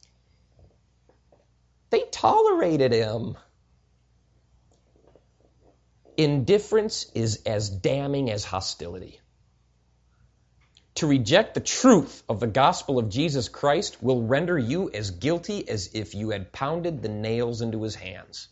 They tolerated him. Indifference is as damning as hostility. To reject the truth of the gospel of Jesus Christ will render you as guilty as if you had pounded the nails into his hands.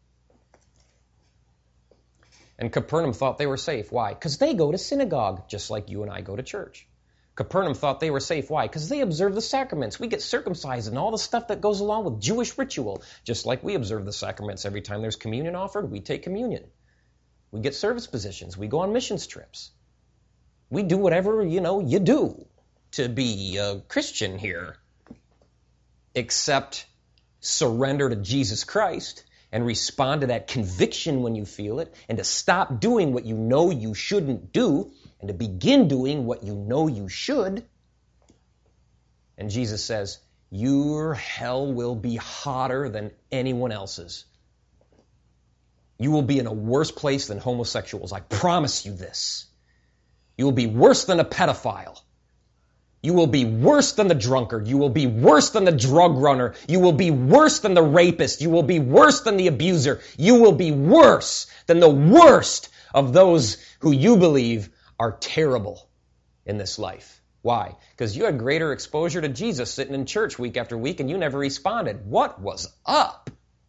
And Capernaum thought they were safe. Why? Because they go to synagogue, just like you and I go to church. Capernaum thought they were safe. Why? Because they observe the sacraments. We get circumcised and all the stuff that goes along with Jewish ritual, just like we observe the sacraments. Every time there's communion offered, we take communion. We get service positions. We go on missions trips. We do whatever, you know, you do to be a Christian here, except surrender to Jesus Christ and respond to that conviction when you feel it, and to stop doing what you know you shouldn't do, and to begin doing what you know you should. And Jesus says, your hell will be hotter than anyone else's. You will be in a worse place than homosexuals. I promise you this. You will be worse than a pedophile. You will be worse than the drunkard. You will be worse than the drug runner. You will be worse than the rapist. You will be worse than the abuser. You will be worse than the worst of those who you believe are terrible in this life. Why? Because you had greater exposure to Jesus sitting in church week after week and you never responded. What was up?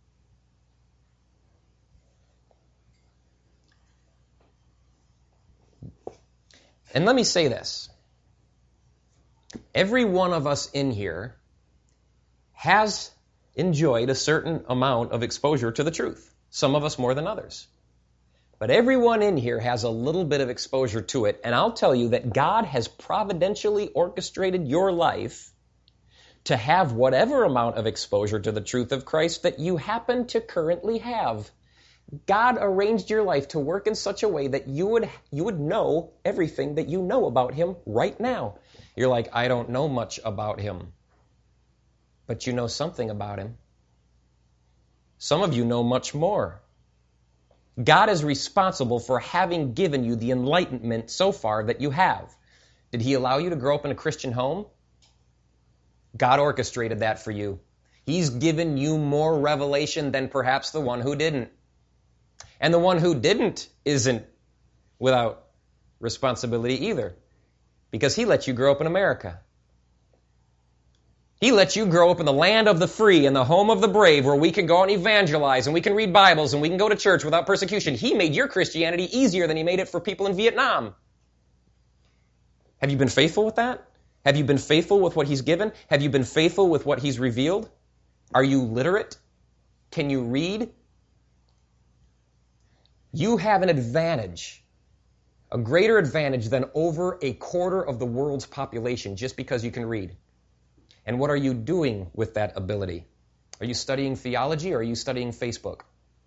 And let me say this. Every one of us in here has enjoyed a certain amount of exposure to the truth. Some of us more than others. But everyone in here has a little bit of exposure to it. And I'll tell you that God has providentially orchestrated your life to have whatever amount of exposure to the truth of Christ that you happen to currently have. God arranged your life to work in such a way that you would you would know everything that you know about him right now. You're like, I don't know much about him. But you know something about him. Some of you know much more. God is responsible for having given you the enlightenment so far that you have. Did he allow you to grow up in a Christian home? God orchestrated that for you. He's given you more revelation than perhaps the one who didn't. And the one who didn't isn't without responsibility either, because he let you grow up in America. He let you grow up in the land of the free and the home of the brave, where we can go and evangelize and we can read Bibles and we can go to church without persecution. He made your Christianity easier than he made it for people in Vietnam. Have you been faithful with that? Have you been faithful with what he's given? Have you been faithful with what he's revealed? Are you literate? Can you read? You have an advantage, a greater advantage than over a quarter of the world's population just because you can read. And what are you doing with that ability? Are you studying theology or are you studying Facebook?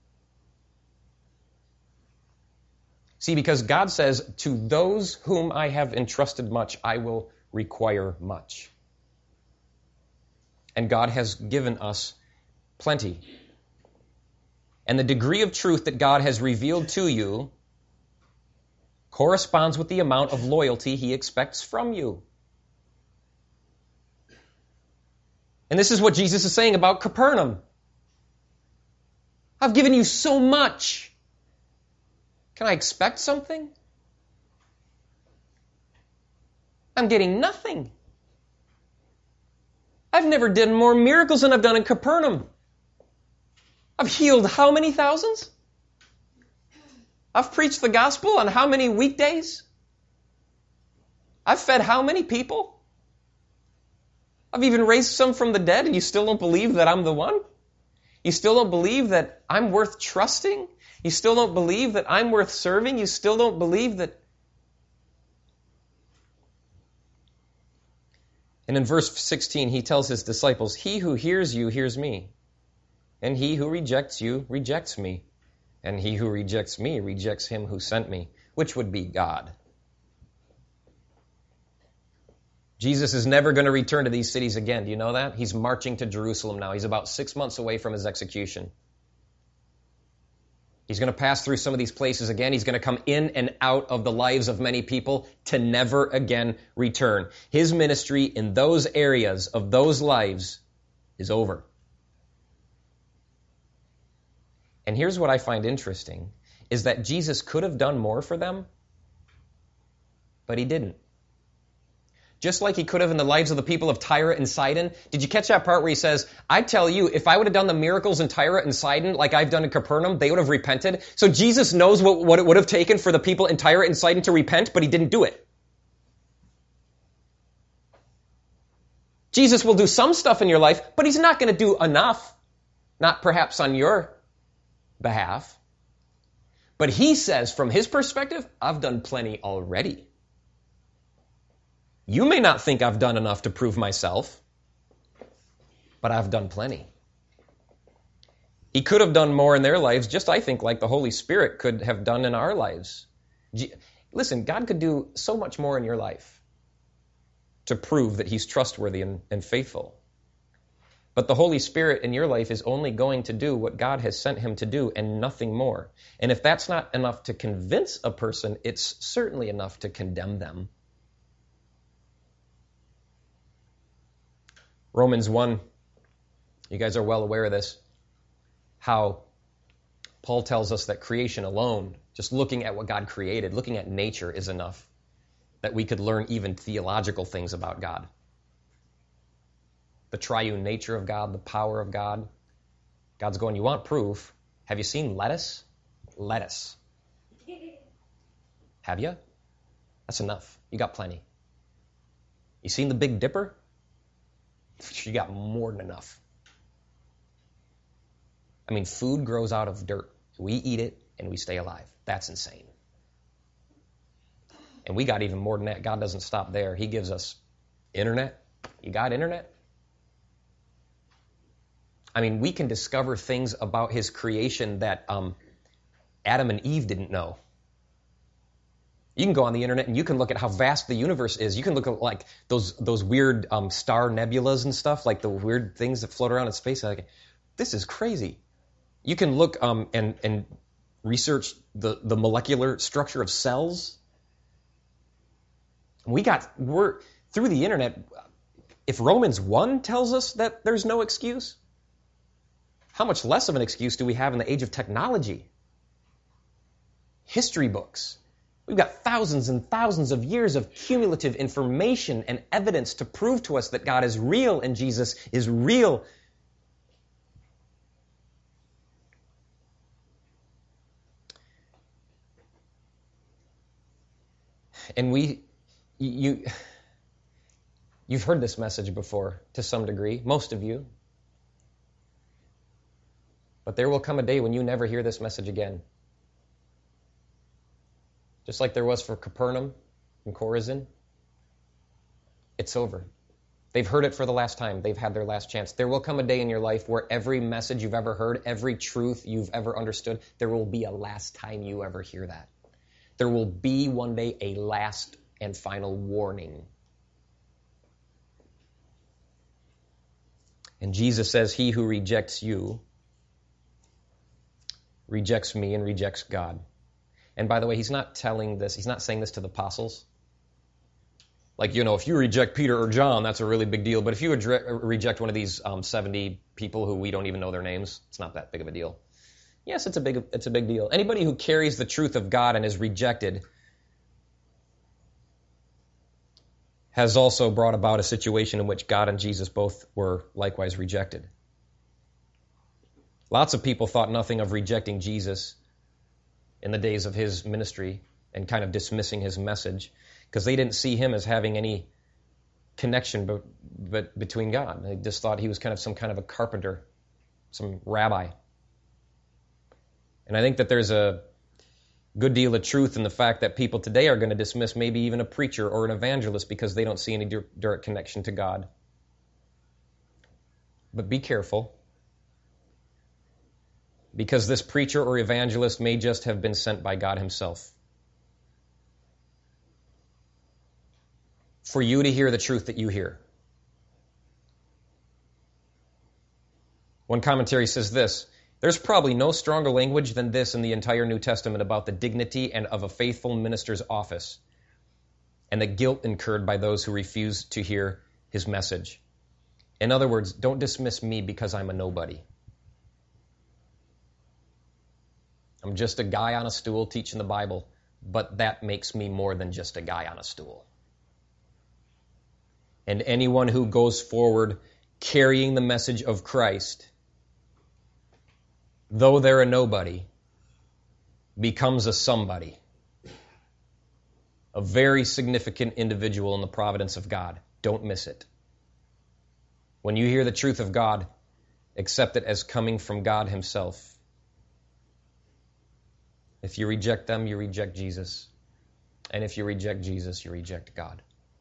See, because God says, to those whom I have entrusted much, I will require much. And God has given us plenty. And the degree of truth that God has revealed to you corresponds with the amount of loyalty he expects from you. And this is what Jesus is saying about Capernaum. I've given you so much. Can I expect something? I'm getting nothing. I've never done more miracles than I've done in Capernaum. I've healed how many thousands? I've preached the gospel on how many weekdays? I've fed how many people? I've even raised some from the dead, and you still don't believe that I'm the one? You still don't believe that I'm worth trusting? You still don't believe that I'm worth serving? You still don't believe that... And in verse sixteen, he tells his disciples, he who hears you hears me, and he who rejects you rejects me, and he who rejects me rejects him who sent me, which would be God. Jesus is never going to return to these cities again. Do you know that? He's marching to Jerusalem now. He's about six months away from his execution. He's going to pass through some of these places again. He's going to come in and out of the lives of many people to never again return. His ministry in those areas of those lives is over. And here's what I find interesting, is that Jesus could have done more for them, but he didn't. Just like he could have in the lives of the people of Tyre and Sidon. Did you catch that part where he says, I tell you, if I would have done the miracles in Tyre and Sidon like I've done in Capernaum, they would have repented. So Jesus knows what, what it would have taken for the people in Tyre and Sidon to repent, but he didn't do it. Jesus will do some stuff in your life, but he's not going to do enough. Not perhaps on your behalf. But he says, from his perspective, I've done plenty already. You may not think I've done enough to prove myself, but I've done plenty. He could have done more in their lives, just I think like the Holy Spirit could have done in our lives. Listen, God could do so much more in your life to prove that he's trustworthy and, and faithful. But the Holy Spirit in your life is only going to do what God has sent him to do and nothing more. And if that's not enough to convince a person, it's certainly enough to condemn them. Romans one, you guys are well aware of this, how Paul tells us that creation alone, just looking at what God created, looking at nature is enough, that we could learn even theological things about God. The triune nature of God, the power of God. God's going, you want proof? Have you seen lettuce? Lettuce. Have you? That's enough. You got plenty. You seen the Big Dipper? You got more than enough. I mean, food grows out of dirt. We eat it and we stay alive. That's insane. And we got even more than that. God doesn't stop there. He gives us internet. You got internet? I mean, we can discover things about his creation that um, Adam and Eve didn't know. You can go on the internet and you can look at how vast the universe is. You can look at like those those weird um, star nebulas and stuff, like the weird things that float around in space. Like, this is crazy. You can look um, and and research the, the molecular structure of cells. We got we're through the internet. If Romans one tells us that there's no excuse, how much less of an excuse do we have in the age of technology? History books. We've got thousands and thousands of years of cumulative information and evidence to prove to us that God is real and Jesus is real. And we, you, you've heard this message before to some degree, most of you. But there will come a day when you never hear this message again. Just like there was for Capernaum and Chorazin. It's over. They've heard it for the last time. They've had their last chance. There will come a day in your life where every message you've ever heard, every truth you've ever understood, there will be a last time you ever hear that. There will be one day a last and final warning. And Jesus says, he who rejects you rejects me and rejects God. And by the way, he's not telling this, he's not saying this to the apostles. Like, you know, if you reject Peter or John, that's a really big deal. But if you adre- reject one of these um, seventy people who we don't even know their names, it's not that big of a deal. Yes, it's a big, it's a big deal. Anybody who carries the truth of God and is rejected, has also brought about a situation in which God and Jesus both were likewise rejected. Lots of people thought nothing of rejecting Jesus in the days of his ministry and kind of dismissing his message because they didn't see him as having any connection but, but between God. They just thought he was kind of some kind of a carpenter, some rabbi. And I think that there's a good deal of truth in the fact that people today are going to dismiss maybe even a preacher or an evangelist because they don't see any direct connection to God. But be careful, because this preacher or evangelist may just have been sent by God himself for you to hear the truth that you hear. One commentary says this: there's probably no stronger language than this in the entire New Testament about the dignity and of a faithful minister's office and the guilt incurred by those who refuse to hear his message. In other words, don't dismiss me because I'm a nobody. I'm just a guy on a stool teaching the Bible, but that makes me more than just a guy on a stool. And anyone who goes forward carrying the message of Christ, though they're a nobody, becomes a somebody, a very significant individual in the providence of God. Don't miss it. When you hear the truth of God, accept it as coming from God himself. If you reject them, you reject Jesus. And if you reject Jesus, you reject God.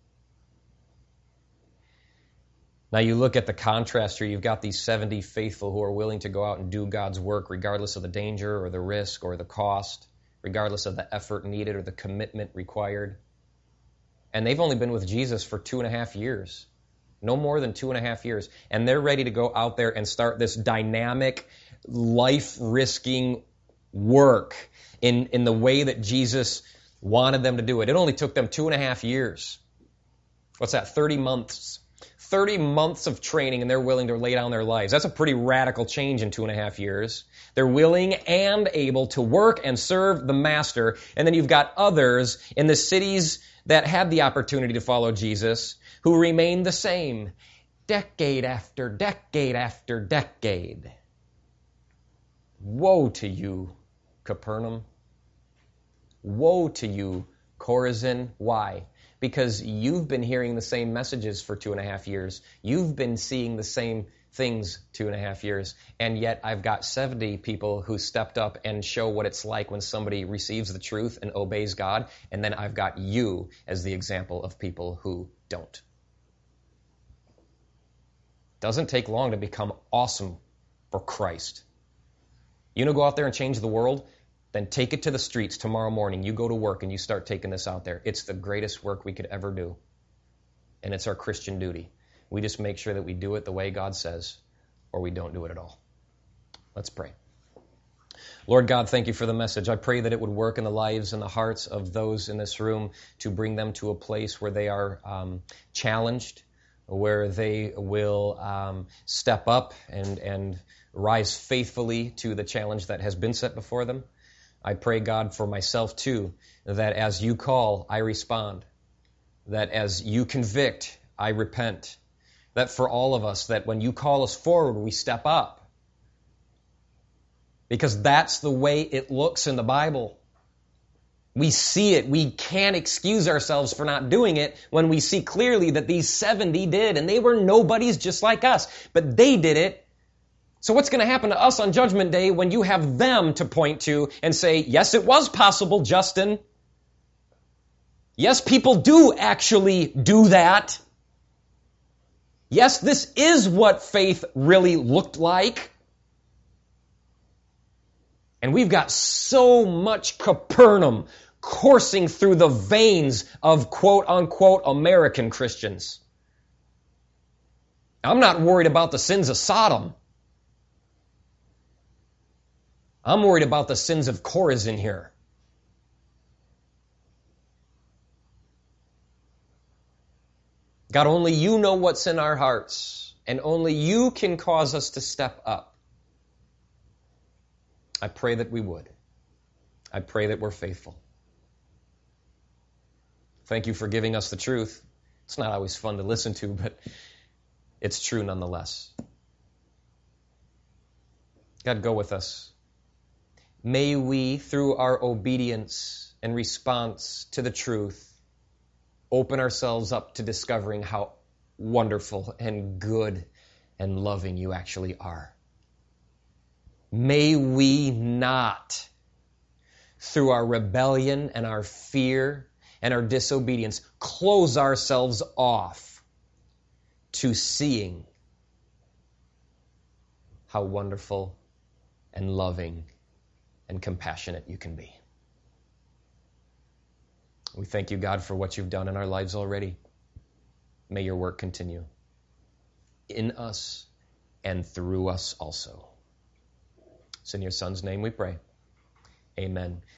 Now you look at the contrast here. You've got these seventy faithful who are willing to go out and do God's work regardless of the danger or the risk or the cost, regardless of the effort needed or the commitment required. And they've only been with Jesus for two and a half years. No more than two and a half years. And they're ready to go out there and start this dynamic, life-risking work in, in the way that Jesus wanted them to do it. It only took them two and a half years. What's that? thirty months. thirty months of training, and they're willing to lay down their lives. That's a pretty radical change in two and a half years. They're willing and able to work and serve the master. And then you've got others in the cities that had the opportunity to follow Jesus who remain the same decade after decade after decade. Woe to you, Capernaum. Woe to you, Chorazin. Why? Because you've been hearing the same messages for two and a half years. You've been seeing the same things two and a half years. And yet I've got seventy people who stepped up and show what it's like when somebody receives the truth and obeys God. And then I've got you as the example of people who don't. Doesn't take long to become awesome for Christ. You know, go out there and change the world? Then take it to the streets tomorrow morning. You go to work and you start taking this out there. It's the greatest work we could ever do. And it's our Christian duty. We just make sure that we do it the way God says, or we don't do it at all. Let's pray. Lord God, thank you for the message. I pray that it would work in the lives and the hearts of those in this room to bring them to a place where they are um, challenged, where they will um, step up and, and rise faithfully to the challenge that has been set before them. I pray, God, for myself too, that as you call, I respond. That as you convict, I repent. That for all of us, that when you call us forward, we step up. Because that's the way it looks in the Bible. We see it. We can't excuse ourselves for not doing it when we see clearly that these seventy did, and they were nobodies just like us. But they did it. So what's going to happen to us on Judgment Day when you have them to point to and say, yes, it was possible, Justin. Yes, people do actually do that. Yes, this is what faith really looked like. And we've got so much Capernaum coursing through the veins of quote-unquote American Christians. I'm not worried about the sins of Sodom. I'm worried about the sins of Chorazin here. God, only you know what's in our hearts, and only you can cause us to step up. I pray that we would. I pray that we're faithful. Thank you for giving us the truth. It's not always fun to listen to, but it's true nonetheless. God, go with us. May we, through our obedience and response to the truth, open ourselves up to discovering how wonderful and good and loving you actually are. May we not, through our rebellion and our fear and our disobedience, close ourselves off to seeing how wonderful and loving and compassionate you can be. We thank you, God, for what you've done in our lives already. May your work continue in us and through us also. It's in your Son's name we pray. Amen.